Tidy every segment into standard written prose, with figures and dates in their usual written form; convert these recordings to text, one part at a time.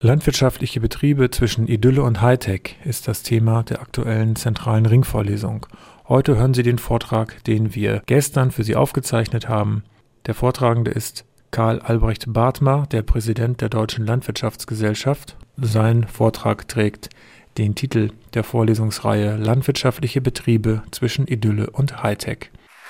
Landwirtschaftliche Betriebe zwischen Idylle und Hightech ist das Thema der aktuellen zentralen Ringvorlesung. Heute hören Sie den Vortrag, den wir gestern für Sie aufgezeichnet haben. Der Vortragende ist Karl Albrecht Bartmer, der Präsident der Deutschen Landwirtschaftsgesellschaft. Sein Vortrag trägt den Titel der Vorlesungsreihe Landwirtschaftliche Betriebe zwischen Idylle und Hightech.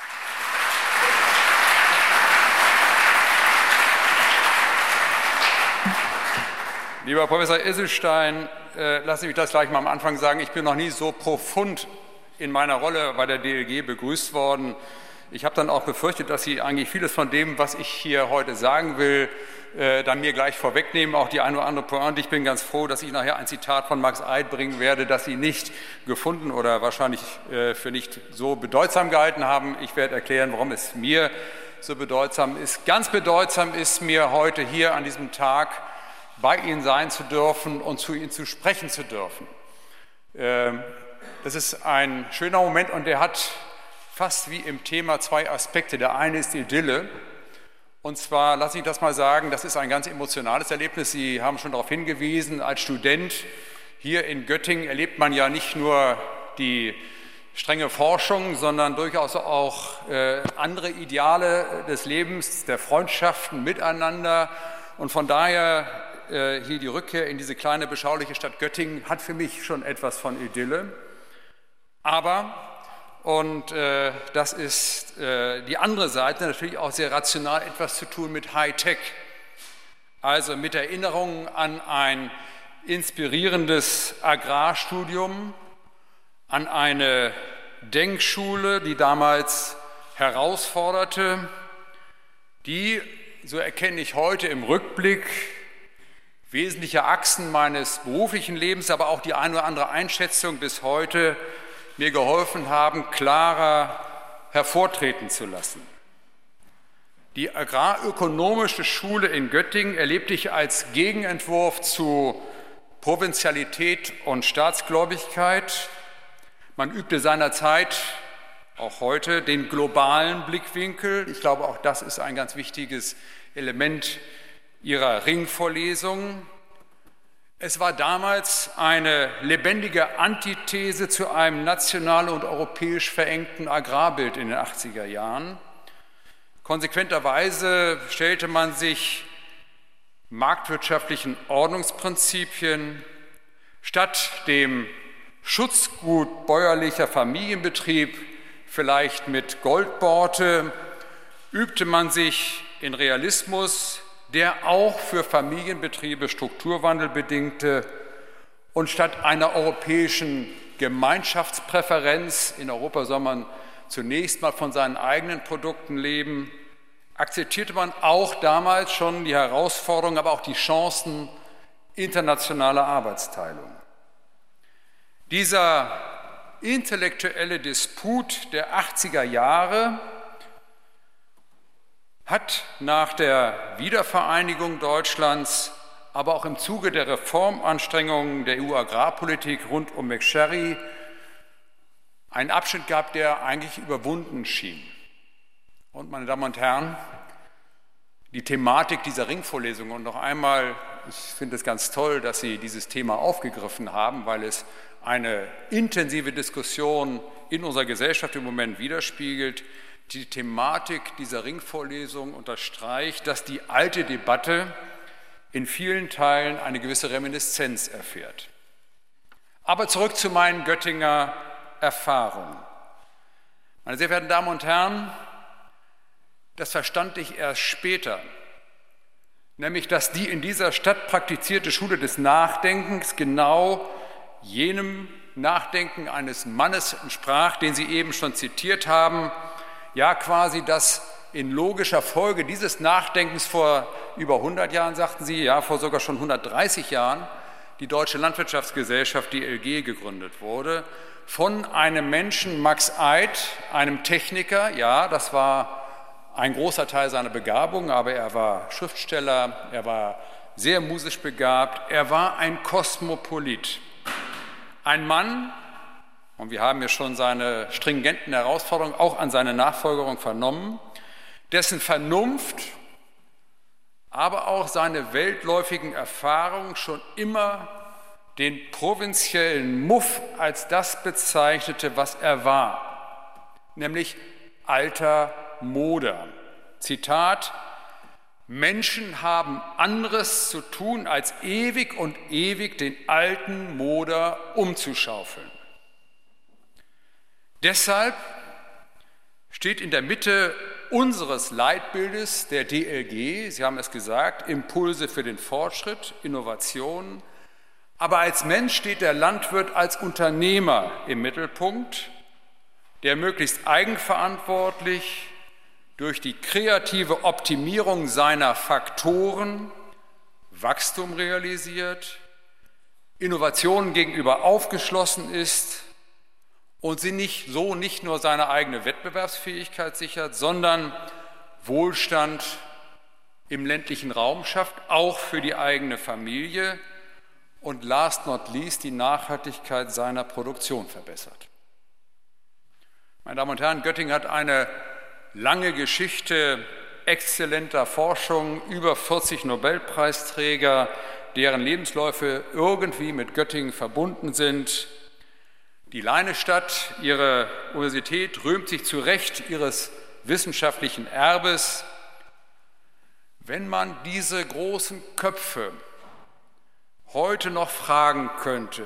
Lieber Professor Isselstein, lassen Sie mich das gleich mal am Anfang sagen. Ich bin noch nie so profund in meiner Rolle bei der DLG begrüßt worden. Ich habe dann auch befürchtet, dass Sie eigentlich vieles von dem, was ich hier heute sagen will, dann mir gleich vorwegnehmen, auch die eine oder andere Pointe. Ich bin ganz froh, dass ich nachher ein Zitat von Max Eid bringen werde, das Sie nicht gefunden oder wahrscheinlich für nicht so bedeutsam gehalten haben. Ich werde erklären, warum es mir so bedeutsam ist. Ganz bedeutsam ist mir heute hier an diesem Tag, bei Ihnen sein zu dürfen und zu Ihnen zu sprechen zu dürfen. Das ist ein schöner Moment und der hat fast wie im Thema zwei Aspekte. Der eine ist Idylle und zwar, lasse ich das mal sagen, das ist ein ganz emotionales Erlebnis. Sie haben schon darauf hingewiesen, als Student hier in Göttingen erlebt man ja nicht nur die strenge Forschung, sondern durchaus auch andere Ideale des Lebens, der Freundschaften miteinander und von daher hier die Rückkehr in diese kleine, beschauliche Stadt Göttingen hat für mich schon etwas von Idylle. Aber, und das ist die andere Seite, natürlich auch sehr rational etwas zu tun mit Hightech. Also mit Erinnerungen an ein inspirierendes Agrarstudium, an eine Denkschule, die damals herausforderte, die, so erkenne ich heute im Rückblick, wesentliche Achsen meines beruflichen Lebens, aber auch die eine oder andere Einschätzung bis heute mir geholfen haben, klarer hervortreten zu lassen. Die agrarökonomische Schule in Göttingen erlebte ich als Gegenentwurf zu Provinzialität und Staatsgläubigkeit. Man übte seinerzeit, auch heute, den globalen Blickwinkel. Ich glaube, auch das ist ein ganz wichtiges Element Ihrer Ringvorlesung. Es war damals eine lebendige Antithese zu einem national und europäisch verengten Agrarbild in den 80er Jahren. Konsequenterweise stellte man sich marktwirtschaftlichen Ordnungsprinzipien statt dem Schutzgut bäuerlicher Familienbetrieb, vielleicht mit Goldborte, übte man sich in Realismus, der auch für Familienbetriebe Strukturwandel bedingte und statt einer europäischen Gemeinschaftspräferenz, in Europa soll man zunächst mal von seinen eigenen Produkten leben, akzeptierte man auch damals schon die Herausforderungen, aber auch die Chancen internationaler Arbeitsteilung. Dieser intellektuelle Disput der 80er Jahre hat nach der Wiedervereinigung Deutschlands, aber auch im Zuge der Reformanstrengungen der EU-Agrarpolitik rund um McSherry einen Abschnitt gehabt, der eigentlich überwunden schien. Und meine Damen und Herren, die Thematik dieser Ringvorlesung und noch einmal, ich finde es ganz toll, dass Sie dieses Thema aufgegriffen haben, weil es eine intensive Diskussion in unserer Gesellschaft im Moment widerspiegelt. Die Thematik dieser Ringvorlesung unterstreicht, dass die alte Debatte in vielen Teilen eine gewisse Reminiszenz erfährt. Aber zurück zu meinen Göttinger Erfahrungen. Meine sehr verehrten Damen und Herren, das verstand ich erst später, nämlich dass die in dieser Stadt praktizierte Schule des Nachdenkens genau jenem Nachdenken eines Mannes entsprach, den Sie eben schon zitiert haben, ja quasi das in logischer Folge dieses Nachdenkens vor über 100 Jahren, sagten Sie, ja vor sogar schon 130 Jahren, die Deutsche Landwirtschaftsgesellschaft, die DLG, gegründet wurde, von einem Menschen, Max Eid, einem Techniker, ja, das war ein großer Teil seiner Begabung, aber er war Schriftsteller, er war sehr musisch begabt, er war ein Kosmopolit, ein Mann, und wir haben ja schon seine stringenten Herausforderungen auch an seine Nachfolgerung vernommen, dessen Vernunft aber auch seine weltläufigen Erfahrungen schon immer den provinziellen Muff als das bezeichnete, was er war, nämlich alter Moder. Zitat: Menschen haben anderes zu tun, als ewig und ewig den alten Moder umzuschaufeln. Deshalb steht in der Mitte unseres Leitbildes der DLG, Sie haben es gesagt, Impulse für den Fortschritt, Innovation. Aber als Mensch steht der Landwirt als Unternehmer im Mittelpunkt, der möglichst eigenverantwortlich durch die kreative Optimierung seiner Faktoren Wachstum realisiert, Innovationen gegenüber aufgeschlossen ist und sie nicht nur seine eigene Wettbewerbsfähigkeit sichert, sondern Wohlstand im ländlichen Raum schafft, auch für die eigene Familie und last not least die Nachhaltigkeit seiner Produktion verbessert. Meine Damen und Herren, Göttingen hat eine lange Geschichte exzellenter Forschung, über 40 Nobelpreisträger, deren Lebensläufe irgendwie mit Göttingen verbunden sind. Die Leinestadt, ihre Universität, rühmt sich zu Recht ihres wissenschaftlichen Erbes. Wenn man diese großen Köpfe heute noch fragen könnte,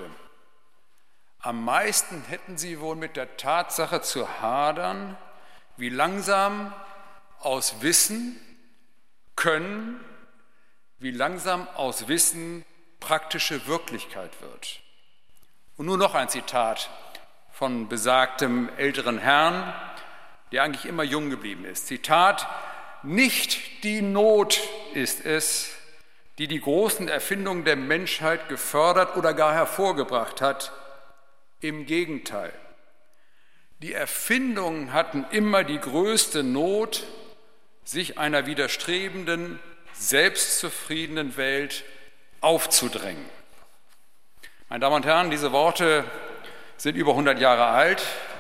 am meisten hätten sie wohl mit der Tatsache zu hadern, wie langsam aus Wissen Können, wie langsam aus Wissen praktische Wirklichkeit wird. Und nur noch ein Zitat von besagtem älteren Herrn, der eigentlich immer jung geblieben ist. Zitat: Nicht die Not ist es, die die großen Erfindungen der Menschheit gefördert oder gar hervorgebracht hat. Im Gegenteil. Die Erfindungen hatten immer die größte Not, sich einer widerstrebenden, selbstzufriedenen Welt aufzudrängen. Meine Damen und Herren, diese Worte sind über 100 Jahre alt.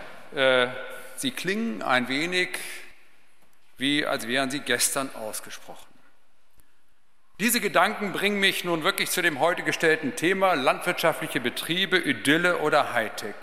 Sie klingen ein wenig wie, als wären sie gestern ausgesprochen. Diese Gedanken bringen mich nun wirklich zu dem heute gestellten Thema landwirtschaftliche Betriebe, Idylle oder Hightech.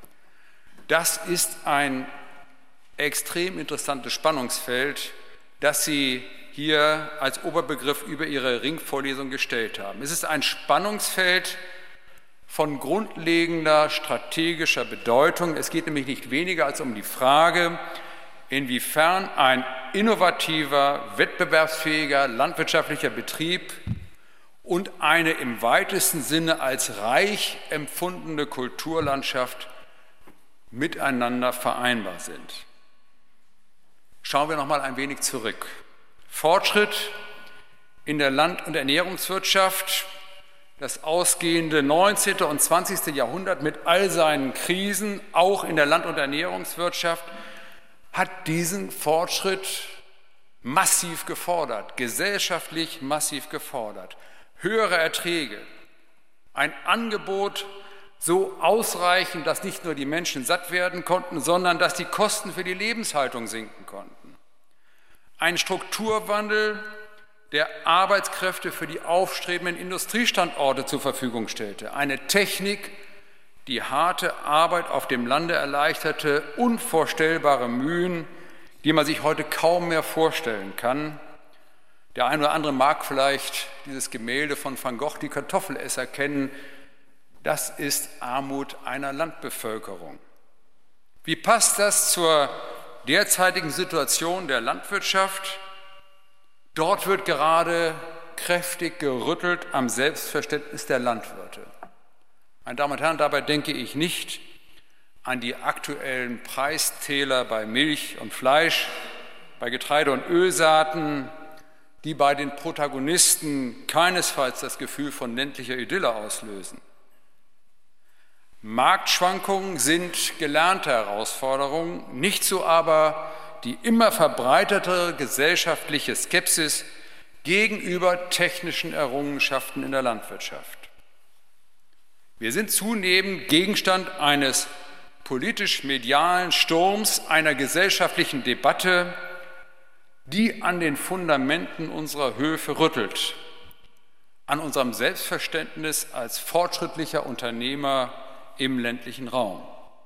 Das ist ein extrem interessantes Spannungsfeld, das Sie hier als Oberbegriff über Ihre Ringvorlesung gestellt haben. Es ist ein Spannungsfeld von grundlegender strategischer Bedeutung. Es geht nämlich nicht weniger als um die Frage, inwiefern ein innovativer, wettbewerbsfähiger landwirtschaftlicher Betrieb und eine im weitesten Sinne als reich empfundene Kulturlandschaft miteinander vereinbar sind. Schauen wir noch mal ein wenig zurück. Fortschritt in der Land- und Ernährungswirtschaft, das ausgehende 19. und 20. Jahrhundert mit all seinen Krisen, auch in der Land- und Ernährungswirtschaft, hat diesen Fortschritt massiv gefordert, gesellschaftlich massiv gefordert. Höhere Erträge, ein Angebot so ausreichend, dass nicht nur die Menschen satt werden konnten, sondern dass die Kosten für die Lebenshaltung sinken konnten. Ein Strukturwandel, der Arbeitskräfte für die aufstrebenden Industriestandorte zur Verfügung stellte. Eine Technik, die harte Arbeit auf dem Lande erleichterte, unvorstellbare Mühen, die man sich heute kaum mehr vorstellen kann. Der eine oder andere mag vielleicht dieses Gemälde von Van Gogh, die Kartoffelesser, kennen. Das ist Armut einer Landbevölkerung. Wie passt das zur derzeitigen Situation der Landwirtschaft? Dort wird gerade kräftig gerüttelt am Selbstverständnis der Landwirte. Meine Damen und Herren, dabei denke ich nicht an die aktuellen Preistäler bei Milch und Fleisch, bei Getreide und Ölsaaten, die bei den Protagonisten keinesfalls das Gefühl von ländlicher Idylle auslösen. Marktschwankungen sind gelernte Herausforderungen, nicht so aber die immer verbreitete gesellschaftliche Skepsis gegenüber technischen Errungenschaften in der Landwirtschaft. Wir sind zunehmend Gegenstand eines politisch-medialen Sturms, einer gesellschaftlichen Debatte, die an den Fundamenten unserer Höfe rüttelt, an unserem Selbstverständnis als fortschrittlicher Unternehmer im ländlichen Raum.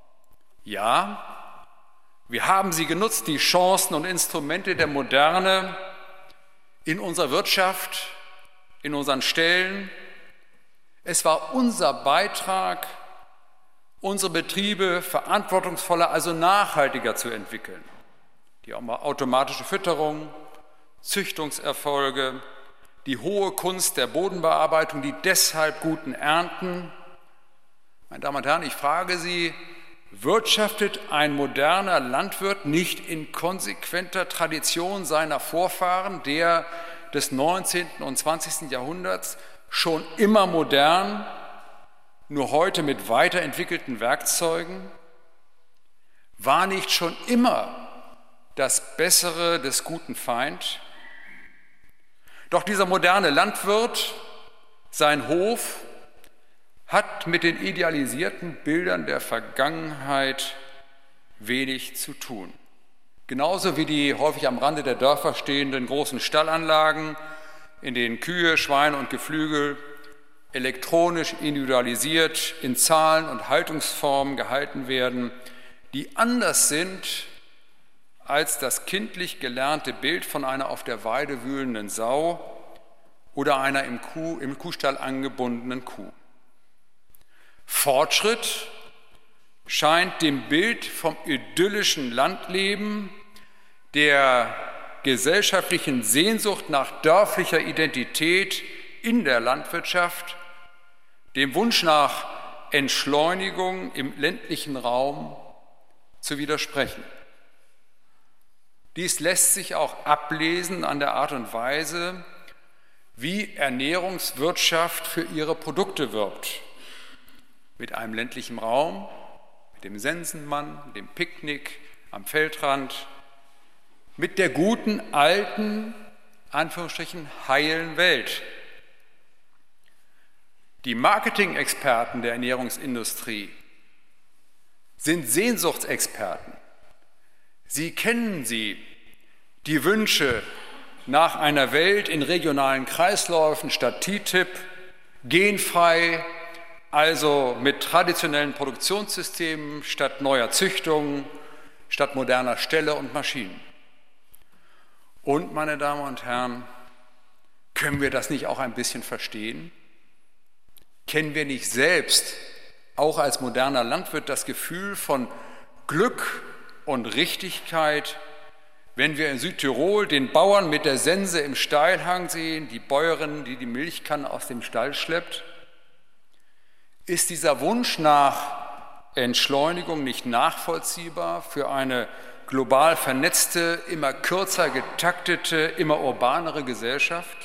Ja, wir haben sie genutzt, die Chancen und Instrumente der Moderne in unserer Wirtschaft, in unseren Stellen. Es war unser Beitrag, unsere Betriebe verantwortungsvoller, also nachhaltiger zu entwickeln. Die automatische Fütterung, Züchtungserfolge, die hohe Kunst der Bodenbearbeitung, die deshalb guten Ernten. Meine Damen und Herren, ich frage Sie, wirtschaftet ein moderner Landwirt nicht in konsequenter Tradition seiner Vorfahren, der des 19. und 20. Jahrhunderts, schon immer modern, nur heute mit weiterentwickelten Werkzeugen? War nicht schon immer das Bessere des guten Feind? Doch dieser moderne Landwirt, sein Hof, hat mit den idealisierten Bildern der Vergangenheit wenig zu tun. Genauso wie die häufig am Rande der Dörfer stehenden großen Stallanlagen, in denen Kühe, Schweine und Geflügel elektronisch individualisiert in Zahlen und Haltungsformen gehalten werden, die anders sind als das kindlich gelernte Bild von einer auf der Weide wühlenden Sau oder einer im Kuhstall angebundenen Kuh. Fortschritt scheint dem Bild vom idyllischen Landleben, der gesellschaftlichen Sehnsucht nach dörflicher Identität in der Landwirtschaft, dem Wunsch nach Entschleunigung im ländlichen Raum zu widersprechen. Dies lässt sich auch ablesen an der Art und Weise, wie Ernährungswirtschaft für ihre Produkte wirbt. Mit einem ländlichen Raum, mit dem Sensenmann, dem Picknick am Feldrand, mit der guten, alten, Anführungsstrichen, heilen Welt. Die Marketing-Experten der Ernährungsindustrie sind Sehnsuchtsexperten. Sie kennen die Wünsche nach einer Welt in regionalen Kreisläufen statt TTIP, genfrei, also mit traditionellen Produktionssystemen statt neuer Züchtungen, statt moderner Ställe und Maschinen. Und, meine Damen und Herren, können wir das nicht auch ein bisschen verstehen? Kennen wir nicht selbst, auch als moderner Landwirt, das Gefühl von Glück und Richtigkeit, wenn wir in Südtirol den Bauern mit der Sense im Steilhang sehen, die Bäuerin, die die Milchkanne aus dem Stall schleppt? Ist dieser Wunsch nach Entschleunigung nicht nachvollziehbar für eine global vernetzte, immer kürzer getaktete, immer urbanere Gesellschaft?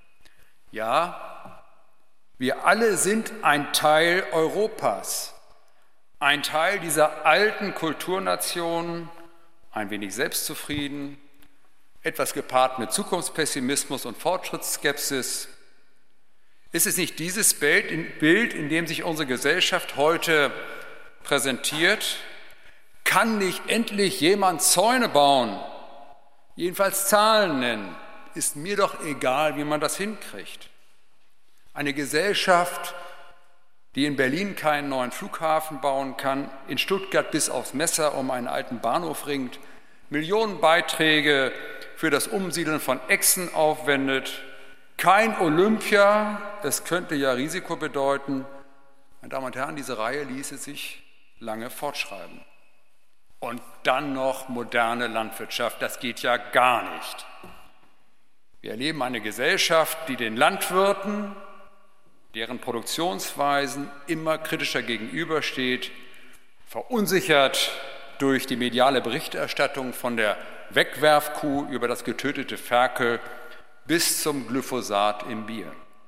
Ja, wir alle sind ein Teil Europas, ein Teil dieser alten Kulturnation, ein wenig selbstzufrieden, etwas gepaart mit Zukunftspessimismus und Fortschrittsskepsis. Ist es nicht dieses Bild, in dem sich unsere Gesellschaft heute präsentiert? Kann nicht endlich jemand Zäune bauen? Jedenfalls Zahlen nennen. Ist mir doch egal, wie man das hinkriegt. Eine Gesellschaft, die in Berlin keinen neuen Flughafen bauen kann, in Stuttgart bis aufs Messer um einen alten Bahnhof ringt, Millionenbeiträge für das Umsiedeln von Echsen aufwendet, kein Olympia, es könnte ja Risiko bedeuten. Meine Damen und Herren, diese Reihe ließe sich lange fortschreiben. Und dann noch moderne Landwirtschaft, das geht ja gar nicht. Wir erleben eine Gesellschaft, die den Landwirten, deren Produktionsweisen immer kritischer gegenübersteht, verunsichert durch die mediale Berichterstattung von der Wegwerfkuh über das getötete Ferkel bis zum Glyphosat im Bier.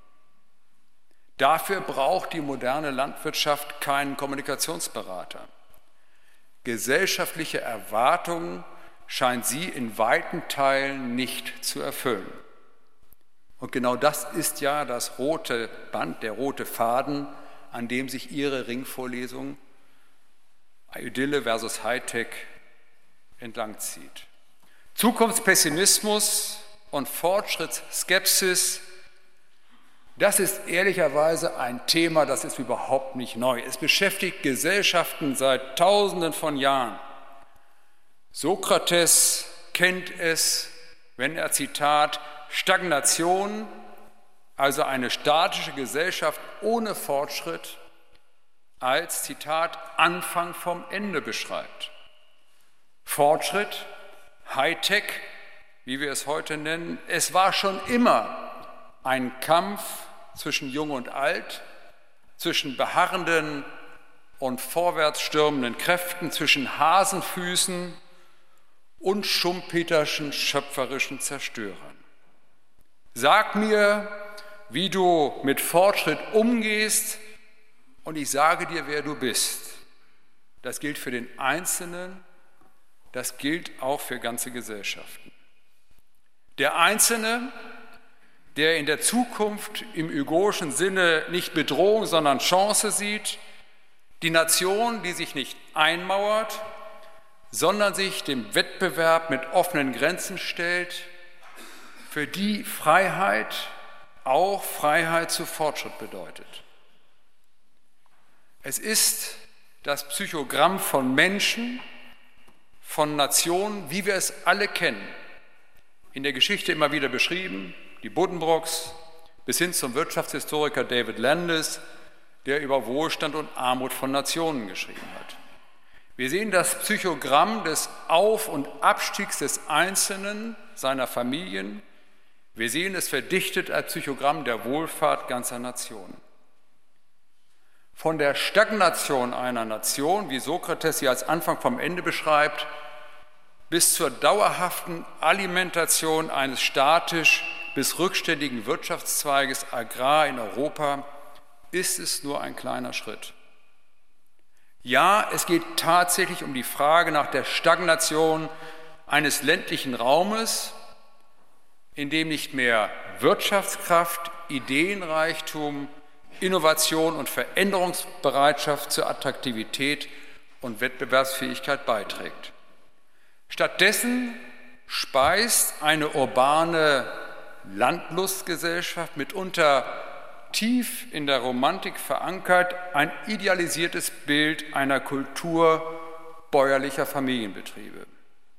Dafür braucht die moderne Landwirtschaft keinen Kommunikationsberater. Gesellschaftliche Erwartungen scheint sie in weiten Teilen nicht zu erfüllen. Und genau das ist ja das rote Band, der rote Faden, an dem sich Ihre Ringvorlesung Idylle versus Hightech entlangzieht. Zukunftspessimismus und Fortschrittsskepsis, das ist ehrlicherweise ein Thema, das ist überhaupt nicht neu. Es beschäftigt Gesellschaften seit Tausenden von Jahren. Sokrates kennt es, wenn er, Zitat, Stagnation, also eine statische Gesellschaft ohne Fortschritt, als, Zitat, Anfang vom Ende beschreibt. Fortschritt, Hightech, wie wir es heute nennen, es war schon immer ein Kampf zwischen Jung und Alt, zwischen beharrenden und vorwärtsstürmenden Kräften, zwischen Hasenfüßen und schumpeterschen, schöpferischen Zerstörern. Sag mir, wie du mit Fortschritt umgehst, und ich sage dir, wer du bist. Das gilt für den Einzelnen, das gilt auch für ganze Gesellschaften. Der Einzelne, der in der Zukunft im Hugo'schen Sinne nicht Bedrohung, sondern Chance sieht, die Nation, die sich nicht einmauert, sondern sich dem Wettbewerb mit offenen Grenzen stellt, für die Freiheit auch Freiheit zu Fortschritt bedeutet. Es ist das Psychogramm von Menschen, von Nationen, wie wir es alle kennen, in der Geschichte immer wieder beschrieben, die Buddenbrooks, bis hin zum Wirtschaftshistoriker David Landis, der über Wohlstand und Armut von Nationen geschrieben hat. Wir sehen das Psychogramm des Auf- und Abstiegs des Einzelnen, seiner Familien. Wir sehen es verdichtet als Psychogramm der Wohlfahrt ganzer Nationen. Von der Stagnation einer Nation, wie Sokrates sie als Anfang vom Ende beschreibt, bis zur dauerhaften Alimentation eines statisch bis rückständigen Wirtschaftszweiges Agrar in Europa, ist es nur ein kleiner Schritt. Ja, es geht tatsächlich um die Frage nach der Stagnation eines ländlichen Raumes, in dem nicht mehr Wirtschaftskraft, Ideenreichtum, Innovation und Veränderungsbereitschaft zur Attraktivität und Wettbewerbsfähigkeit beiträgt. Stattdessen speist eine urbane Landlustgesellschaft, mitunter tief in der Romantik verankert, ein idealisiertes Bild einer Kultur bäuerlicher Familienbetriebe.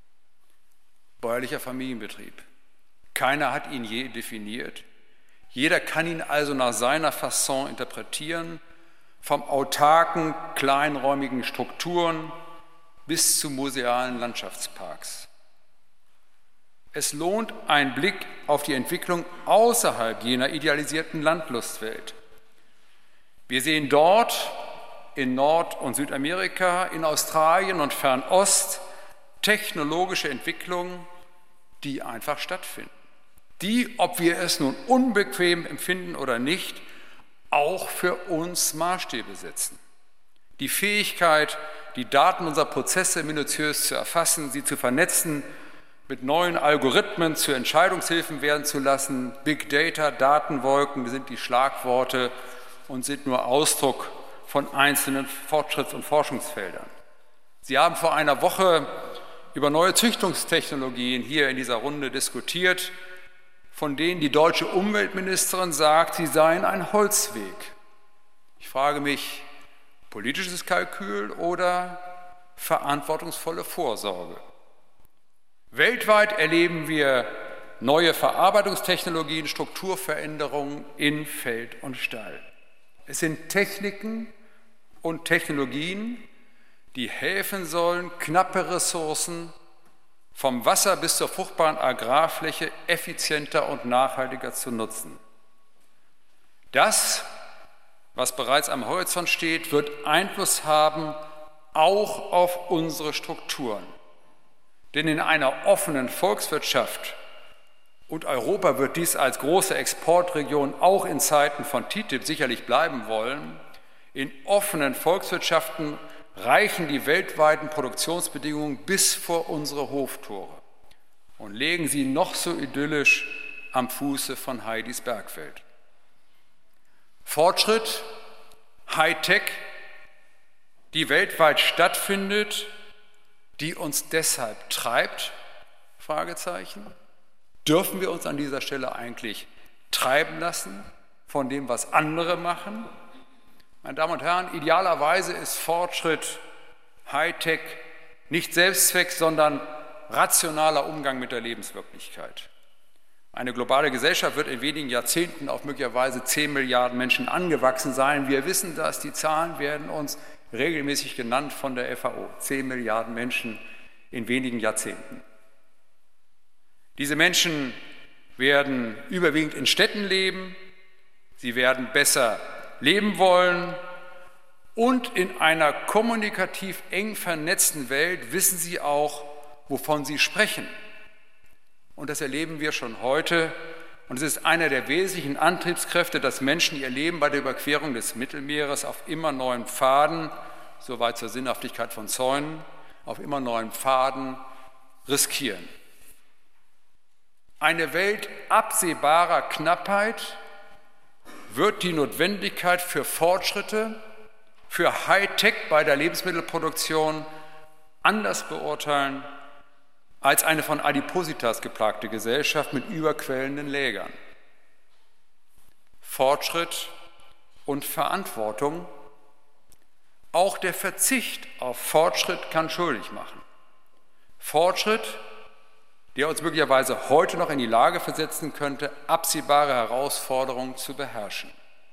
Bäuerlicher Familienbetrieb. Keiner hat ihn je definiert. Jeder kann ihn also nach seiner Fasson interpretieren, vom autarken, kleinräumigen Strukturen bis zu musealen Landschaftsparks. Es lohnt ein Blick auf die Entwicklung außerhalb jener idealisierten Landlustwelt. Wir sehen dort in Nord- und Südamerika, in Australien und Fernost technologische Entwicklungen, die einfach stattfinden. Die, ob wir es nun unbequem empfinden oder nicht, auch für uns Maßstäbe setzen. Die Fähigkeit, die Daten unserer Prozesse minutiös zu erfassen, sie zu vernetzen, mit neuen Algorithmen zu Entscheidungshilfen werden zu lassen. Big Data, Datenwolken sind die Schlagworte und sind nur Ausdruck von einzelnen Fortschritts- und Forschungsfeldern. Sie haben vor einer Woche über neue Züchtungstechnologien hier in dieser Runde diskutiert, von denen die deutsche Umweltministerin sagt, sie seien ein Holzweg. Ich frage mich, politisches Kalkül oder verantwortungsvolle Vorsorge? Weltweit erleben wir neue Verarbeitungstechnologien, Strukturveränderungen in Feld und Stall. Es sind Techniken und Technologien, die helfen sollen, knappe Ressourcen vom Wasser bis zur fruchtbaren Agrarfläche effizienter und nachhaltiger zu nutzen. Das, was bereits am Horizont steht, wird Einfluss haben auch auf unsere Strukturen. Denn in einer offenen Volkswirtschaft, und Europa wird dies als große Exportregion auch in Zeiten von TTIP sicherlich bleiben wollen, in offenen Volkswirtschaften reichen die weltweiten Produktionsbedingungen bis vor unsere Hoftore und legen sie noch so idyllisch am Fuße von Heidis Bergfeld. Fortschritt, Hightech, die weltweit stattfindet, die uns deshalb treibt, Fragezeichen. Dürfen wir uns an dieser Stelle eigentlich treiben lassen von dem, was andere machen? Meine Damen und Herren, idealerweise ist Fortschritt, Hightech nicht Selbstzweck, sondern rationaler Umgang mit der Lebenswirklichkeit. Eine globale Gesellschaft wird in wenigen Jahrzehnten auf möglicherweise 10 Milliarden Menschen angewachsen sein. Wir wissen das, die Zahlen werden uns regelmäßig genannt von der FAO. 10 Milliarden Menschen in wenigen Jahrzehnten. Diese Menschen werden überwiegend in Städten leben, sie werden besser leben wollen und in einer kommunikativ eng vernetzten Welt wissen sie auch, wovon sie sprechen. Und das erleben wir schon heute. Und es ist einer der wesentlichen Antriebskräfte, dass Menschen ihr Leben bei der Überquerung des Mittelmeeres auf immer neuen Pfaden, soweit zur Sinnhaftigkeit von Zäunen, auf immer neuen Pfaden riskieren. Eine Welt absehbarer Knappheit wird die Notwendigkeit für Fortschritte, für Hightech bei der Lebensmittelproduktion anders beurteilen als eine von Adipositas geplagte Gesellschaft mit überquellenden Lägern. Fortschritt und Verantwortung, auch der Verzicht auf Fortschritt kann schuldig machen. Fortschritt, der uns möglicherweise heute noch in die Lage versetzen könnte, absehbare Herausforderungen zu beherrschen.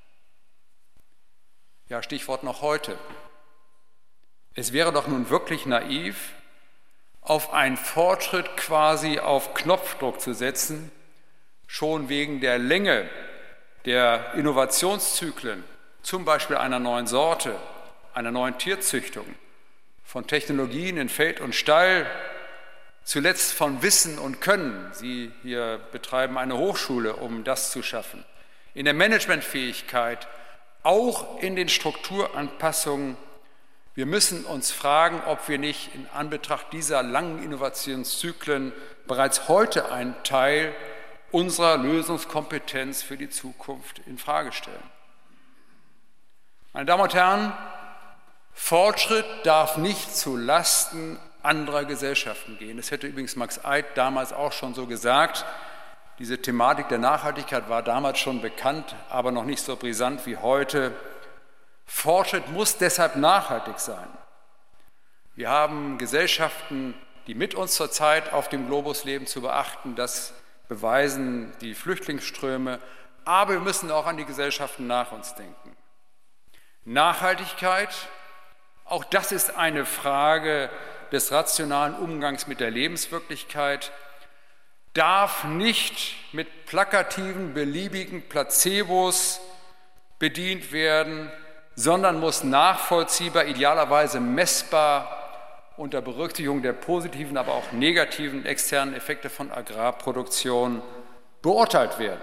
Ja, Stichwort noch heute. Es wäre doch nun wirklich naiv, auf einen Fortschritt quasi auf Knopfdruck zu setzen, schon wegen der Länge der Innovationszyklen, zum Beispiel einer neuen Sorte, einer neuen Tierzüchtung, von Technologien in Feld und Stall, zuletzt von Wissen und Können. Sie hier betreiben eine Hochschule, um das zu schaffen. In der Managementfähigkeit, auch in den Strukturanpassungen. Wir müssen uns fragen, ob wir nicht in Anbetracht dieser langen Innovationszyklen bereits heute einen Teil unserer Lösungskompetenz für die Zukunft infrage stellen. Meine Damen und Herren, Fortschritt darf nicht zu Lasten anderer Gesellschaften gehen. Das hätte übrigens Max Eid damals auch schon so gesagt. Diese Thematik der Nachhaltigkeit war damals schon bekannt, aber noch nicht so brisant wie heute. Fortschritt muss deshalb nachhaltig sein. Wir haben Gesellschaften, die mit uns zurzeit auf dem Globus leben, zu beachten. Das beweisen die Flüchtlingsströme. Aber wir müssen auch an die Gesellschaften nach uns denken. Nachhaltigkeit, auch das ist eine Frage des rationalen Umgangs mit der Lebenswirklichkeit, darf nicht mit plakativen, beliebigen Placebos bedient werden, sondern muss nachvollziehbar, idealerweise messbar unter Berücksichtigung der positiven, aber auch negativen externen Effekte von Agrarproduktion beurteilt werden.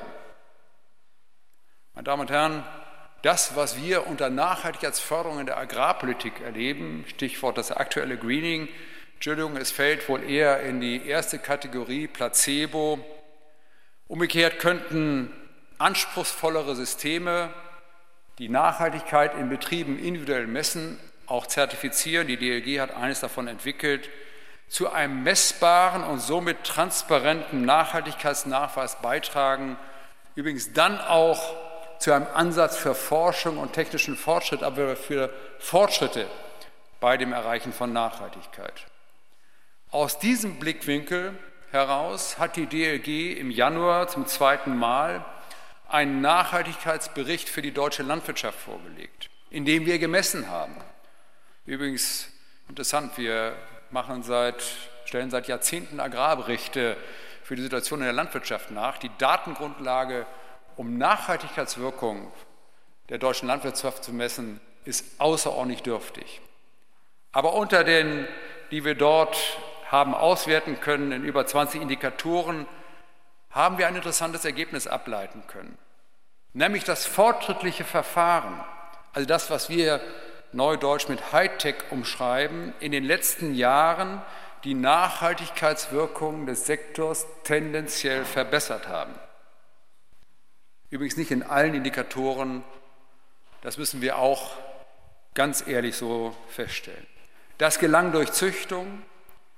Meine Damen und Herren, das, was wir unter Nachhaltigkeitsförderung in der Agrarpolitik erleben, Stichwort das aktuelle Greening, es fällt wohl eher in die erste Kategorie Placebo. Umgekehrt könnten anspruchsvollere Systeme die Nachhaltigkeit in Betrieben individuell messen, auch zertifizieren. Die DLG hat eines davon entwickelt, zu einem messbaren und somit transparenten Nachhaltigkeitsnachweis beitragen, übrigens dann auch zu einem Ansatz für Forschung und technischen Fortschritt, aber für Fortschritte bei dem Erreichen von Nachhaltigkeit. Aus diesem Blickwinkel heraus hat die DLG im Januar zum zweiten Mal einen Nachhaltigkeitsbericht für die deutsche Landwirtschaft vorgelegt, in dem wir gemessen haben. Übrigens interessant, wir stellen seit Jahrzehnten Agrarberichte für die Situation in der Landwirtschaft nach. Die Datengrundlage, um Nachhaltigkeitswirkung der deutschen Landwirtschaft zu messen, ist außerordentlich dürftig. Aber unter den, die wir dort haben auswerten können, in über 20 Indikatoren, haben wir ein interessantes Ergebnis ableiten können. Nämlich das fortschrittliche Verfahren, also das, was wir neudeutsch mit Hightech umschreiben, in den letzten Jahren die Nachhaltigkeitswirkung des Sektors tendenziell verbessert haben. Übrigens nicht in allen Indikatoren, das müssen wir auch ganz ehrlich so feststellen. Das gelang durch Züchtung,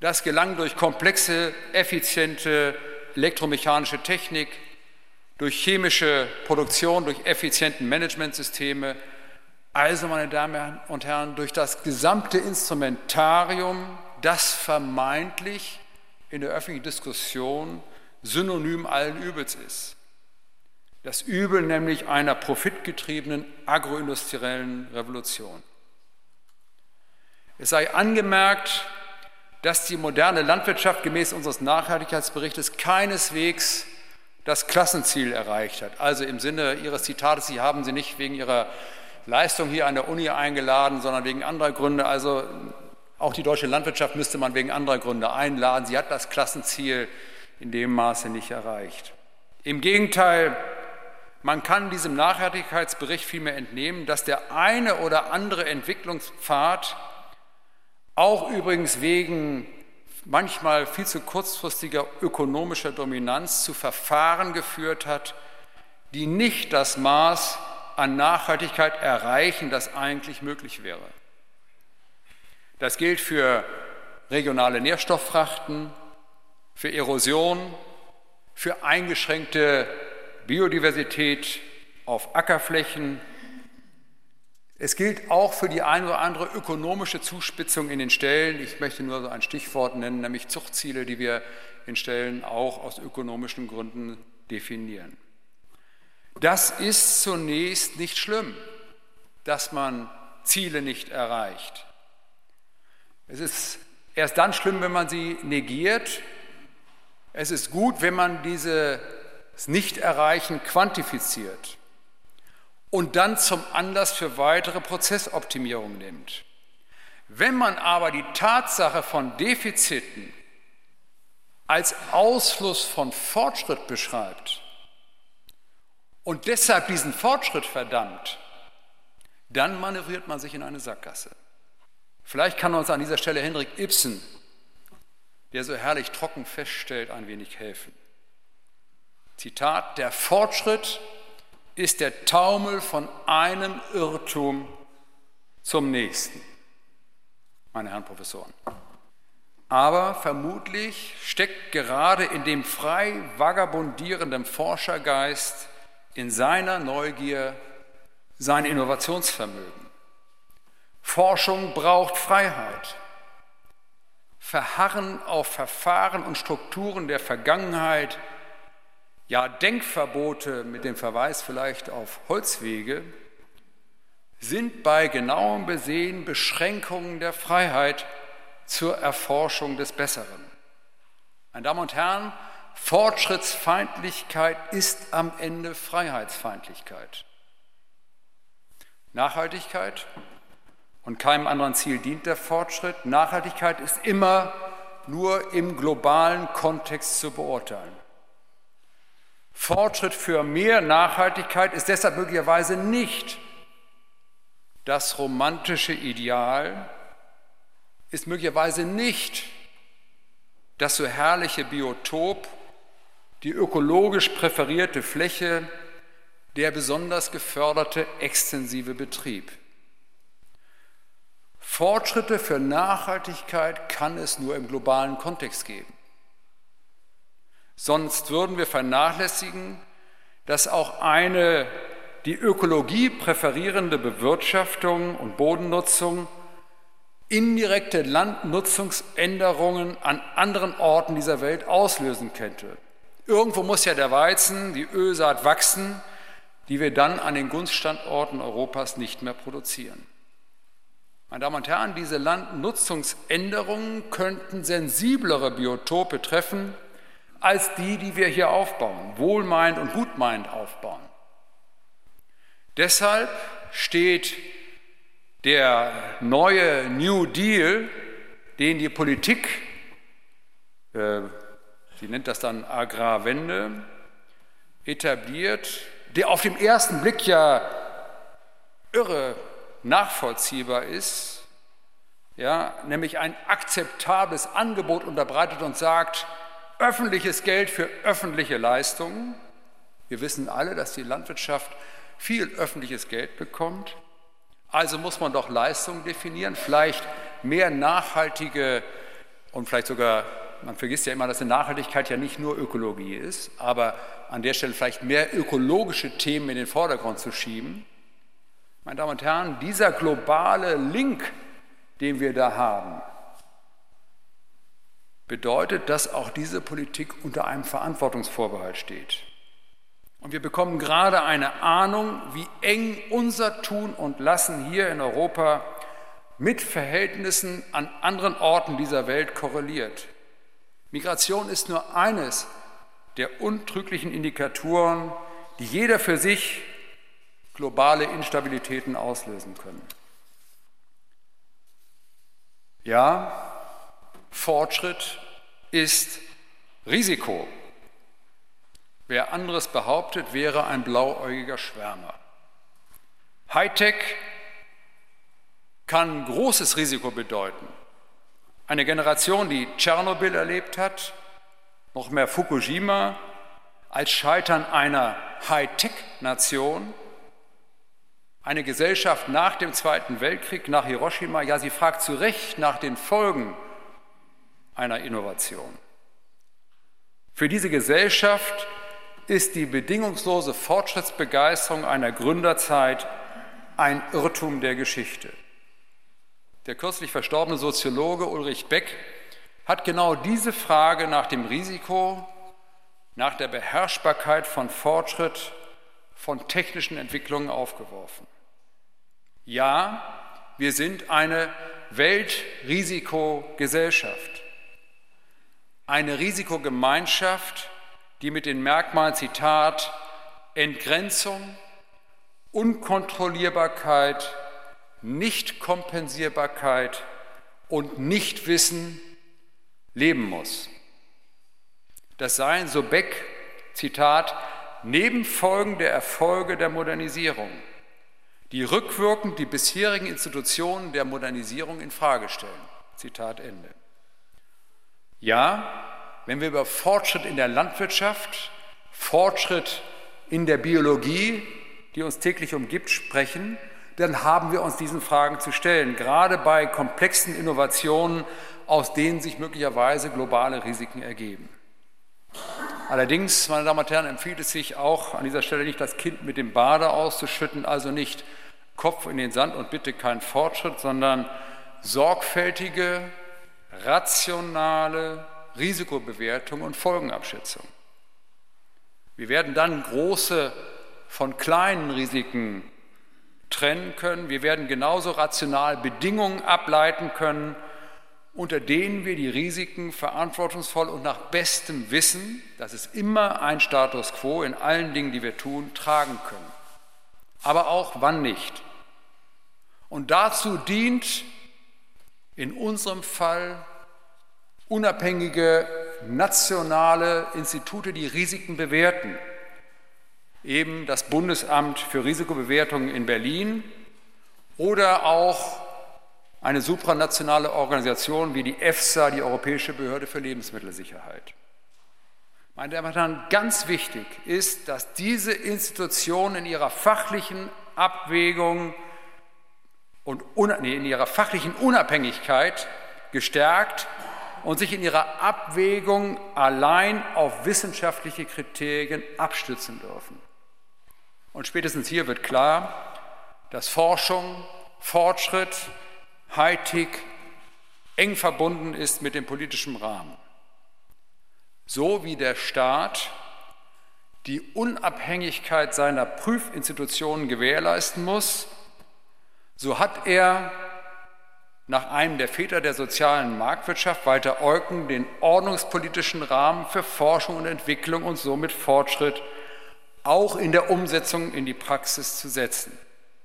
Das gelang durch komplexe, effiziente elektromechanische Technik, durch chemische Produktion, durch effizienten Managementsysteme. Also, meine Damen und Herren, durch das gesamte Instrumentarium, das vermeintlich in der öffentlichen Diskussion synonym allen Übels ist. Das Übel nämlich einer profitgetriebenen agroindustriellen Revolution. Es sei angemerkt, dass die moderne Landwirtschaft gemäß unseres Nachhaltigkeitsberichtes keineswegs das Klassenziel erreicht hat. Also im Sinne Ihres Zitates, Sie haben sie nicht wegen Ihrer Leistung hier an der Uni eingeladen, sondern wegen anderer Gründe. Also auch die deutsche Landwirtschaft müsste man wegen anderer Gründe einladen. Sie hat das Klassenziel in dem Maße nicht erreicht. Im Gegenteil, man kann diesem Nachhaltigkeitsbericht vielmehr entnehmen, dass der eine oder andere Entwicklungspfad auch übrigens wegen manchmal viel zu kurzfristiger ökonomischer Dominanz zu Verfahren geführt hat, die nicht das Maß an Nachhaltigkeit erreichen, das eigentlich möglich wäre. Das gilt für regionale Nährstofffrachten, für Erosion, für eingeschränkte Biodiversität auf Ackerflächen. Es gilt auch für die eine oder andere ökonomische Zuspitzung in den Ställen. Ich möchte nur so ein Stichwort nennen, nämlich Zuchtziele, die wir in Ställen auch aus ökonomischen Gründen definieren. Das ist zunächst nicht schlimm, dass man Ziele nicht erreicht. Es ist erst dann schlimm, wenn man sie negiert. Es ist gut, wenn man dieses Nicht-Erreichen quantifiziert und dann zum Anlass für weitere Prozessoptimierung nimmt. Wenn man aber die Tatsache von Defiziten als Ausfluss von Fortschritt beschreibt und deshalb diesen Fortschritt verdammt, dann manövriert man sich in eine Sackgasse. Vielleicht kann uns an dieser Stelle Henrik Ibsen, der so herrlich trocken feststellt, ein wenig helfen. Zitat: Der Fortschritt ist der Taumel von einem Irrtum zum nächsten. Meine Herren Professoren. Aber vermutlich steckt gerade in dem frei vagabundierenden Forschergeist, in seiner Neugier, sein Innovationsvermögen. Forschung braucht Freiheit. Verharren auf Verfahren und Strukturen der Vergangenheit, ja Denkverbote mit dem Verweis vielleicht auf Holzwege, sind bei genauem Besehen Beschränkungen der Freiheit zur Erforschung des Besseren. Meine Damen und Herren, Fortschrittsfeindlichkeit ist am Ende Freiheitsfeindlichkeit. Nachhaltigkeit, und keinem anderen Ziel dient der Fortschritt. Nachhaltigkeit ist immer nur im globalen Kontext zu beurteilen. Fortschritt für mehr Nachhaltigkeit ist deshalb möglicherweise nicht das romantische Ideal, ist möglicherweise nicht das so herrliche Biotop, die ökologisch präferierte Fläche, der besonders geförderte extensive Betrieb. Fortschritte für Nachhaltigkeit kann es nur im globalen Kontext geben. Sonst würden wir vernachlässigen, dass auch eine die Ökologie präferierende Bewirtschaftung und Bodennutzung indirekte Landnutzungsänderungen an anderen Orten dieser Welt auslösen könnte. Irgendwo muss ja der Weizen, die Ölsaat wachsen, die wir dann an den Gunststandorten Europas nicht mehr produzieren. Meine Damen und Herren, diese Landnutzungsänderungen könnten sensiblere Biotope treffen, als die wir hier aufbauen, wohlmeinend und gutmeinend aufbauen. Deshalb steht der neue New Deal, den die Politik, sie nennt das dann Agrarwende, etabliert, der auf den ersten Blick ja irre nachvollziehbar ist, ja, nämlich ein akzeptables Angebot unterbreitet und sagt, öffentliches Geld für öffentliche Leistungen. Wir wissen alle, dass die Landwirtschaft viel öffentliches Geld bekommt. Also muss man doch Leistungen definieren, vielleicht mehr nachhaltige und vielleicht sogar, man vergisst ja immer, dass eine Nachhaltigkeit ja nicht nur Ökologie ist, aber an der Stelle vielleicht mehr ökologische Themen in den Vordergrund zu schieben. Meine Damen und Herren, dieser globale Link, den wir da haben, bedeutet, dass auch diese Politik unter einem Verantwortungsvorbehalt steht. Und wir bekommen gerade eine Ahnung, wie eng unser Tun und Lassen hier in Europa mit Verhältnissen an anderen Orten dieser Welt korreliert. Migration ist nur eines der untrüglichen Indikatoren, die jeder für sich globale Instabilitäten auslösen können. Ja, Fortschritt ist Risiko. Wer anderes behauptet, wäre ein blauäugiger Schwärmer. Hightech kann großes Risiko bedeuten. Eine Generation, die Tschernobyl erlebt hat, noch mehr Fukushima, als Scheitern einer Hightech-Nation, eine Gesellschaft nach dem Zweiten Weltkrieg, nach Hiroshima, ja, sie fragt zu Recht nach den Folgen einer Innovation. Für diese Gesellschaft ist die bedingungslose Fortschrittsbegeisterung einer Gründerzeit ein Irrtum der Geschichte. Der kürzlich verstorbene Soziologe Ulrich Beck hat genau diese Frage nach dem Risiko, nach der Beherrschbarkeit von Fortschritt, von technischen Entwicklungen aufgeworfen. Ja, wir sind eine Weltrisikogesellschaft, eine Risikogemeinschaft, die mit den Merkmalen, Zitat, Entgrenzung, Unkontrollierbarkeit, Nichtkompensierbarkeit und Nichtwissen leben muss. Das seien, so Beck, Zitat, Nebenfolgen der Erfolge der Modernisierung, die rückwirkend die bisherigen Institutionen der Modernisierung infrage stellen. Zitat Ende. Ja, wenn wir über Fortschritt in der Landwirtschaft, Fortschritt in der Biologie, die uns täglich umgibt, sprechen, dann haben wir uns diesen Fragen zu stellen, gerade bei komplexen Innovationen, aus denen sich möglicherweise globale Risiken ergeben. Allerdings, meine Damen und Herren, empfiehlt es sich auch an dieser Stelle nicht, das Kind mit dem Bade auszuschütten, also nicht Kopf in den Sand und bitte kein Fortschritt, sondern sorgfältige, rationale Risikobewertung und Folgenabschätzung. Wir werden dann große von kleinen Risiken trennen können. Wir werden genauso rational Bedingungen ableiten können, unter denen wir die Risiken verantwortungsvoll und nach bestem Wissen, das ist immer ein Status quo in allen Dingen, die wir tun, tragen können. Aber auch wann nicht. Und dazu dient in unserem Fall unabhängige nationale Institute, die Risiken bewerten. Eben das Bundesamt für Risikobewertung in Berlin oder auch eine supranationale Organisation wie die EFSA, die Europäische Behörde für Lebensmittelsicherheit. Meine Damen und Herren, ganz wichtig ist, dass diese Institutionen in ihrer fachlichen Abwägung und in ihrer fachlichen Unabhängigkeit gestärkt und sich in ihrer Abwägung allein auf wissenschaftliche Kriterien abstützen dürfen. Und spätestens hier wird klar, dass Forschung, Fortschritt, Hightech eng verbunden ist mit dem politischen Rahmen. So wie der Staat die Unabhängigkeit seiner Prüfinstitutionen gewährleisten muss, so hat er nach einem der Väter der sozialen Marktwirtschaft, Walter Eucken, den ordnungspolitischen Rahmen für Forschung und Entwicklung und somit Fortschritt auch in der Umsetzung in die Praxis zu setzen.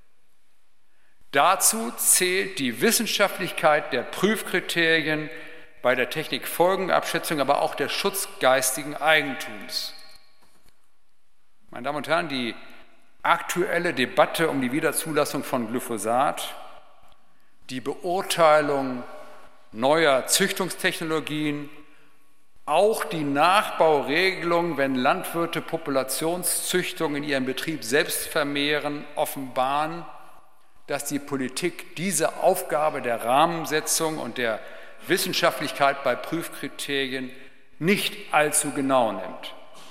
Dazu zählt die Wissenschaftlichkeit der Prüfkriterien bei der Technikfolgenabschätzung, aber auch der Schutz geistigen Eigentums. Meine Damen und Herren, die aktuelle Debatte um die Wiederzulassung von Glyphosat, die Beurteilung neuer Züchtungstechnologien, auch die Nachbauregelung, wenn Landwirte Populationszüchtung in ihrem Betrieb selbst vermehren, offenbaren, dass die Politik diese Aufgabe der Rahmensetzung und der Wissenschaftlichkeit bei Prüfkriterien nicht allzu genau nimmt.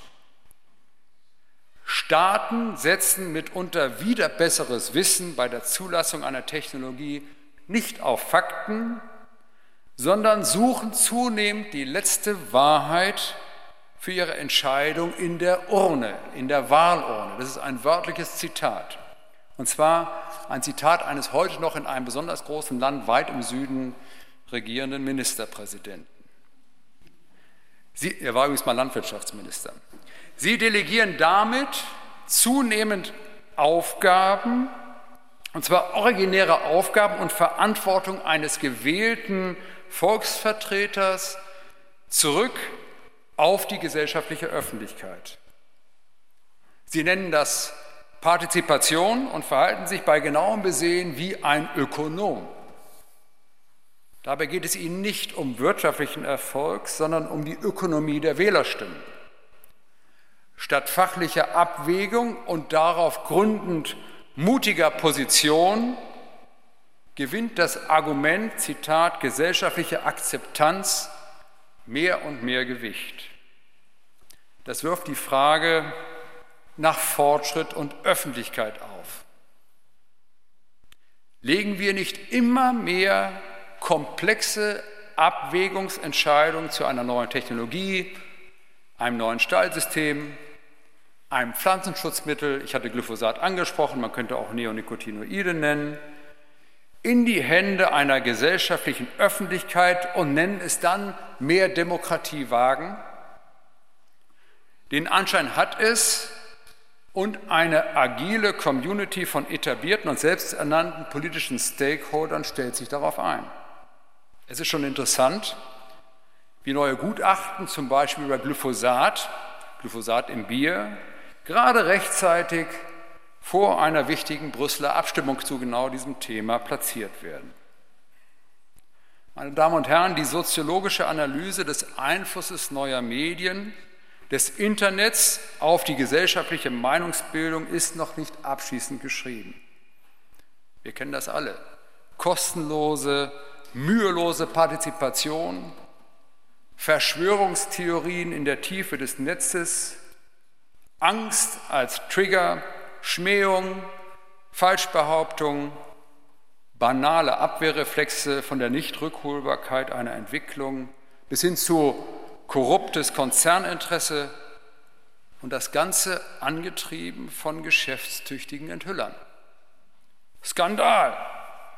Staaten setzen mitunter wieder besseres Wissen bei der Zulassung einer Technologie nicht auf Fakten, sondern suchen zunehmend die letzte Wahrheit für ihre Entscheidung in der Urne, in der Wahlurne. Das ist ein wörtliches Zitat. Und zwar ein Zitat eines heute noch in einem besonders großen Land weit im Süden regierenden Ministerpräsidenten. Er war übrigens mal Landwirtschaftsminister. Sie delegieren damit zunehmend Aufgaben, und zwar originäre Aufgaben und Verantwortung eines gewählten Volksvertreters zurück auf die gesellschaftliche Öffentlichkeit. Sie nennen das Partizipation und verhalten sich bei genauem Besehen wie ein Ökonom. Dabei geht es ihnen nicht um wirtschaftlichen Erfolg, sondern um die Ökonomie der Wählerstimmen. Statt fachlicher Abwägung und darauf gründend mutiger Position gewinnt das Argument, Zitat, gesellschaftliche Akzeptanz mehr und mehr Gewicht. Das wirft die Frage nach Fortschritt und Öffentlichkeit auf. Legen wir nicht immer mehr komplexe Abwägungsentscheidungen zu einer neuen Technologie, einem neuen Stallsystem, einem Pflanzenschutzmittel, ich hatte Glyphosat angesprochen, man könnte auch Neonicotinoide nennen, in die Hände einer gesellschaftlichen Öffentlichkeit und nennen es dann mehr Demokratie wagen? Den Anschein hat es und eine agile Community von etablierten und selbsternannten politischen Stakeholdern stellt sich darauf ein. Es ist schon interessant, wie neue Gutachten, zum Beispiel über Glyphosat im Bier, gerade rechtzeitig vor einer wichtigen Brüsseler Abstimmung zu genau diesem Thema platziert werden. Meine Damen und Herren, die soziologische Analyse des Einflusses neuer Medien, des Internets auf die gesellschaftliche Meinungsbildung ist noch nicht abschließend geschrieben. Wir kennen das alle. Kostenlose, mühelose Partizipation, Verschwörungstheorien in der Tiefe des Netzes, Angst als Trigger, Schmähung, Falschbehauptung, banale Abwehrreflexe von der Nichtrückholbarkeit einer Entwicklung bis hin zu korruptes Konzerninteresse und das Ganze angetrieben von geschäftstüchtigen Enthüllern. Skandal,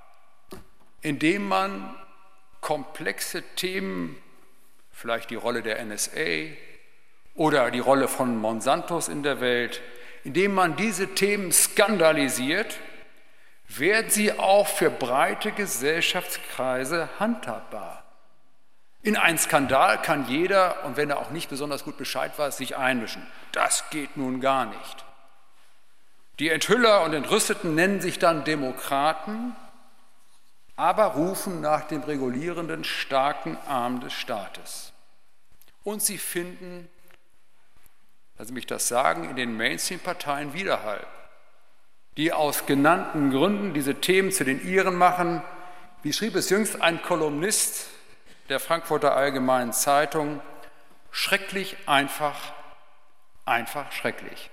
indem man komplexe Themen, vielleicht die Rolle der NSA oder die Rolle von Monsantos in der Welt, indem man diese Themen skandalisiert, werden sie auch für breite Gesellschaftskreise handhabbar. In einen Skandal kann jeder, und wenn er auch nicht besonders gut Bescheid weiß, sich einmischen. Das geht nun gar nicht. Die Enthüller und Entrüsteten nennen sich dann Demokraten, aber rufen nach dem regulierenden, starken Arm des Staates. Und sie finden, lassen Sie mich das sagen, in den Mainstream-Parteien Widerhall, die aus genannten Gründen diese Themen zu den ihren machen. Wie schrieb es jüngst ein Kolumnist der Frankfurter Allgemeinen Zeitung, schrecklich einfach, einfach schrecklich.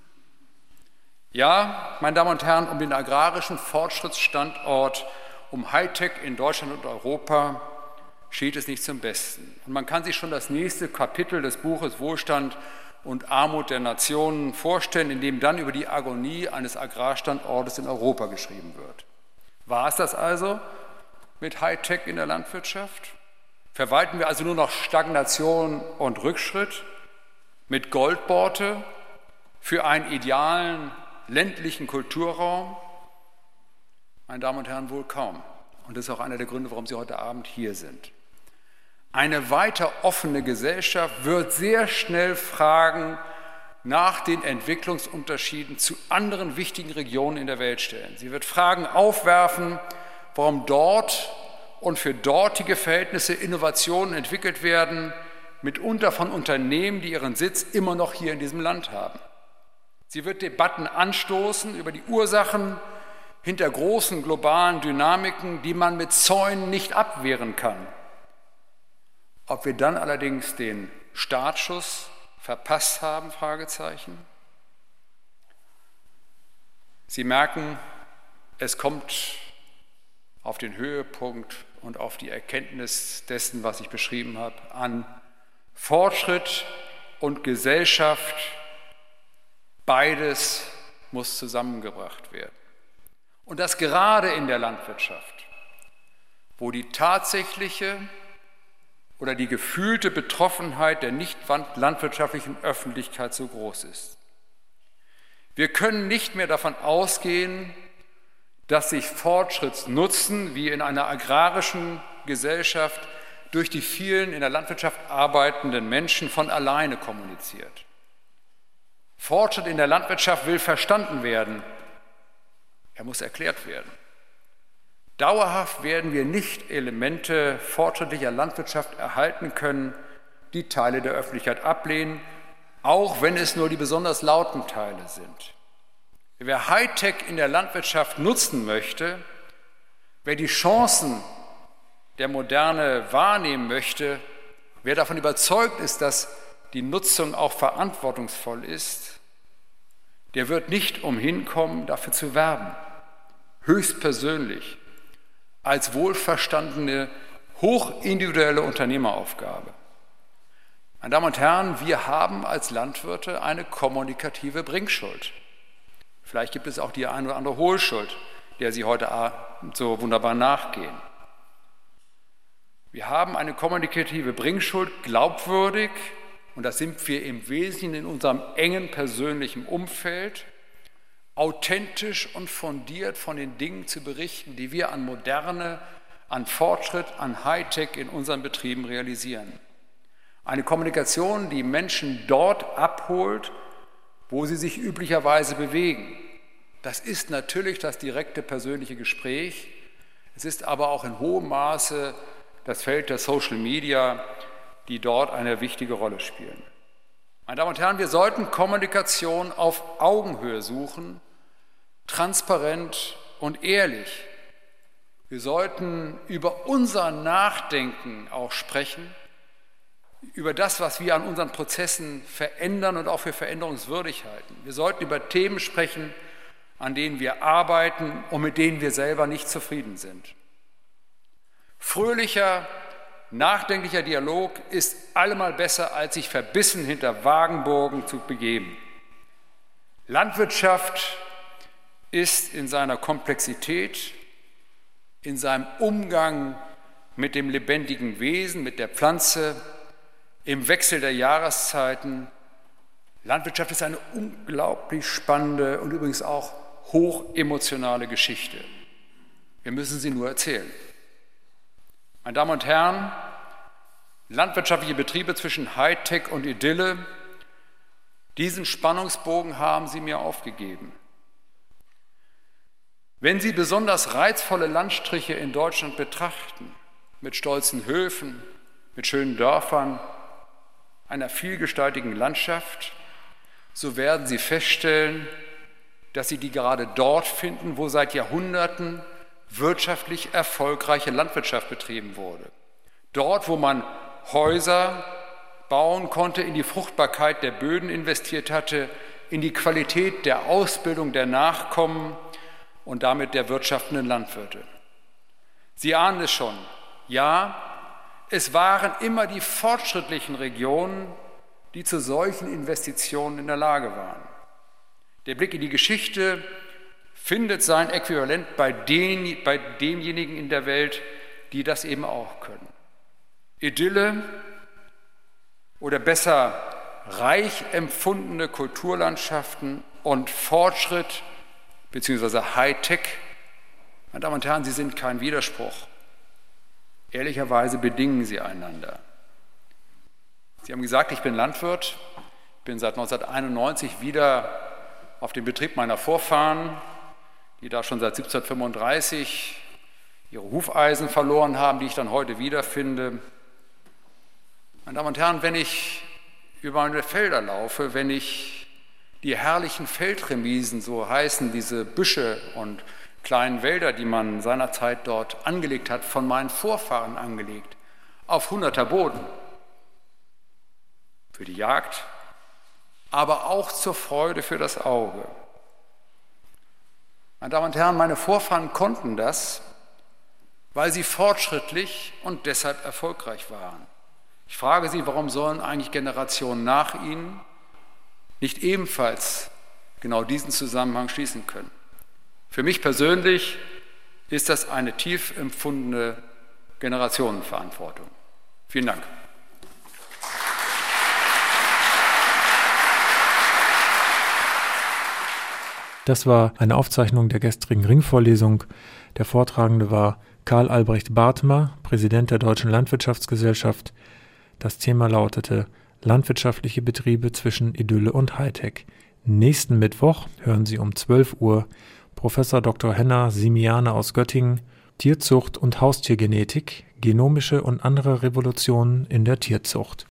Ja, meine Damen und Herren, um den agrarischen Fortschrittsstandort, um Hightech in Deutschland und Europa steht es nicht zum Besten. Und man kann sich schon das nächste Kapitel des Buches Wohlstand und Armut der Nationen vorstellen, in dem dann über die Agonie eines Agrarstandortes in Europa geschrieben wird. War es das also mit Hightech in der Landwirtschaft? Verwalten wir also nur noch Stagnation und Rückschritt mit Goldborte für einen idealen ländlichen Kulturraum? Meine Damen und Herren, wohl kaum. Und das ist auch einer der Gründe, warum Sie heute Abend hier sind. Eine weiter offene Gesellschaft wird sehr schnell Fragen nach den Entwicklungsunterschieden zu anderen wichtigen Regionen in der Welt stellen. Sie wird Fragen aufwerfen, warum dort und für dortige Verhältnisse Innovationen entwickelt werden, mitunter von Unternehmen, die ihren Sitz immer noch hier in diesem Land haben. Sie wird Debatten anstoßen über die Ursachen hinter großen globalen Dynamiken, die man mit Zäunen nicht abwehren kann. Ob wir dann allerdings den Startschuss verpasst haben? Fragezeichen. Sie merken, es kommt auf den Höhepunkt und auf die Erkenntnis dessen, was ich beschrieben habe, an. Fortschritt und Gesellschaft, beides muss zusammengebracht werden. Und das gerade in der Landwirtschaft, wo die tatsächliche oder die gefühlte Betroffenheit der nicht landwirtschaftlichen Öffentlichkeit so groß ist. Wir können nicht mehr davon ausgehen, dass sich Fortschrittsnutzen wie in einer agrarischen Gesellschaft durch die vielen in der Landwirtschaft arbeitenden Menschen von alleine kommuniziert. Fortschritt in der Landwirtschaft will verstanden werden. Er muss erklärt werden. Dauerhaft werden wir nicht Elemente fortschrittlicher Landwirtschaft erhalten können, die Teile der Öffentlichkeit ablehnen, auch wenn es nur die besonders lauten Teile sind. Wer Hightech in der Landwirtschaft nutzen möchte, wer die Chancen der Moderne wahrnehmen möchte, wer davon überzeugt ist, dass die Nutzung auch verantwortungsvoll ist, der wird nicht umhin kommen, dafür zu werben, höchstpersönlich, als wohlverstandene, hochindividuelle Unternehmeraufgabe. Meine Damen und Herren, wir haben als Landwirte eine kommunikative Bringschuld. Vielleicht gibt es auch die eine oder andere Hohlschuld, der Sie heute so wunderbar nachgehen. Wir haben eine kommunikative Bringschuld, glaubwürdig, und das sind wir im Wesentlichen in unserem engen persönlichen Umfeld, authentisch und fundiert von den Dingen zu berichten, die wir an Moderne, an Fortschritt, an Hightech in unseren Betrieben realisieren. Eine Kommunikation, die Menschen dort abholt, wo sie sich üblicherweise bewegen. Das ist natürlich das direkte persönliche Gespräch. Es ist aber auch in hohem Maße das Feld der Social Media, die dort eine wichtige Rolle spielen. Meine Damen und Herren, wir sollten Kommunikation auf Augenhöhe suchen, transparent und ehrlich. Wir sollten über unser Nachdenken auch sprechen, über das, was wir an unseren Prozessen verändern und auch für veränderungswürdig halten. Wir sollten über Themen sprechen, an denen wir arbeiten und mit denen wir selber nicht zufrieden sind. Fröhlicher, nachdenklicher Dialog ist allemal besser, als sich verbissen hinter Wagenburgen zu begeben. Landwirtschaft ist in seiner Komplexität, in seinem Umgang mit dem lebendigen Wesen, mit der Pflanze, im Wechsel der Jahreszeiten. Landwirtschaft ist eine unglaublich spannende und übrigens auch hochemotionale Geschichte. Wir müssen sie nur erzählen. Meine Damen und Herren, landwirtschaftliche Betriebe zwischen Hightech und Idylle, diesen Spannungsbogen haben Sie mir aufgegeben. Wenn Sie besonders reizvolle Landstriche in Deutschland betrachten, mit stolzen Höfen, mit schönen Dörfern, einer vielgestaltigen Landschaft, so werden Sie feststellen, dass Sie die gerade dort finden, wo seit Jahrhunderten wirtschaftlich erfolgreiche Landwirtschaft betrieben wurde. Dort, wo man Häuser bauen konnte, in die Fruchtbarkeit der Böden investiert hatte, in die Qualität der Ausbildung der Nachkommen und damit der wirtschaftenden Landwirte. Sie ahnen es schon, ja, es waren immer die fortschrittlichen Regionen, die zu solchen Investitionen in der Lage waren. Der Blick in die Geschichte findet sein Äquivalent bei denjenigen in der Welt, die das eben auch können. Idylle oder besser reich empfundene Kulturlandschaften und Fortschritt bzw. Hightech, meine Damen und Herren, sie sind kein Widerspruch. Ehrlicherweise bedingen sie einander. Sie haben gesagt, ich bin Landwirt, bin seit 1991 wieder auf dem Betrieb meiner Vorfahren, die da schon seit 1735 ihre Hufeisen verloren haben, die ich dann heute wiederfinde. Meine Damen und Herren, wenn ich über meine Felder laufe, wenn ich die herrlichen Feldremisen, so heißen diese Büsche und kleinen Wälder, die man seinerzeit dort angelegt hat, von meinen Vorfahren angelegt, auf 100er Boden für die Jagd, aber auch zur Freude für das Auge. Meine Damen und Herren, meine Vorfahren konnten das, weil sie fortschrittlich und deshalb erfolgreich waren. Ich frage Sie, warum sollen eigentlich Generationen nach ihnen nicht ebenfalls genau diesen Zusammenhang schließen können? Für mich persönlich ist das eine tief empfundene Generationenverantwortung. Vielen Dank. Das war eine Aufzeichnung der gestrigen Ringvorlesung. Der Vortragende war Karl Albrecht Bartmer, Präsident der Deutschen Landwirtschaftsgesellschaft. Das Thema lautete Landwirtschaftliche Betriebe zwischen Idylle und Hightech. Nächsten Mittwoch hören Sie um 12 Uhr Professor Dr. Henna Simiane aus Göttingen, Tierzucht und Haustiergenetik, genomische und andere Revolutionen in der Tierzucht.